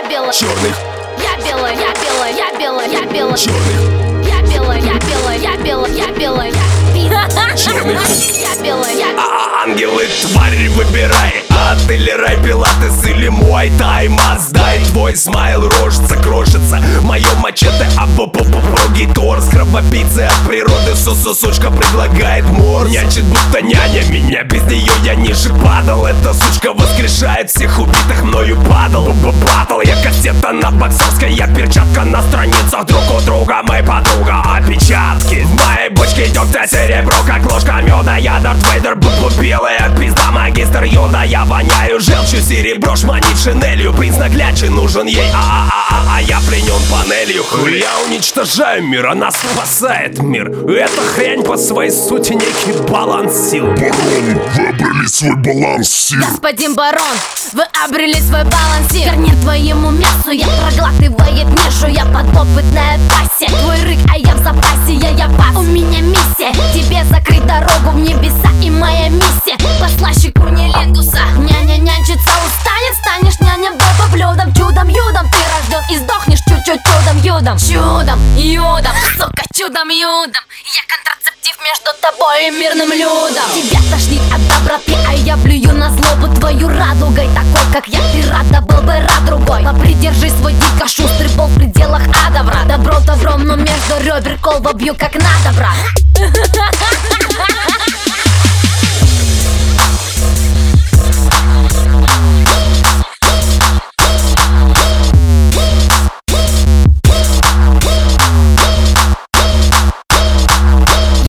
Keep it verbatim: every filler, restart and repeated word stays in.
белая, черных, я белая, я белая, я белая, я белая, черных, я белая, я белая, я белая, я белая, черных. я белая, я А ангелы, твари, выбирай. Ад или рай, пилатес или муай тай. Маздай, твой смайл, рожица крошится. Мое мачете, а бу-бу-бу-бугий торс. Кровопийцы от природы, сусу сучка предлагает морс. Нячит будто няня, меня без нее я ниже падал. Эта сучка воскрешает всех убитых мною падал. Бу-бу-батл, я кассета на боксерской, я перчатка на страницах друг у друга, моя подруга. Опечатки в моей бочке дегтя серебро, как ложка меда. Я Дарт Вейдер, бу-бу белая пизда, магистр Йода. Я воняю желчью, серебро шманит шинелью. Принц наглядчий нужен ей, а-а-а-а, а я пленен панелью. Я уничтожаю мир, она спасает мир. Эта хрень по своей сути некий баланс сил. Барон, вы обрели свой баланс сил. Господин барон, вы обрели свой баланс сил. Корнет твоему мясу я проглатывает нишу. Я подопытная пассия, твой рык, а я в запасе. Я я пас, у меня миссия. Тебе закрыть дорогу в небеса, и моя миссия послаще кунилингуса. Няня нянчиться устанет, станешь няня баба блюдом. Чудом юдом ты рожден и сдохнешь чуть-чуть чудом юдом. Чудом юдом, сука, чудом юдом. Я контрацептив между тобой и мирным людом. Тебя тошнит от доброты, а я плюю на злобу твою радугой. Такой, как я, ты рада был бы рад другой. Попридержи свой дико шустрый пол в пределах ада, брат. Добро добром, но между ребер кол вобью как надо, брат.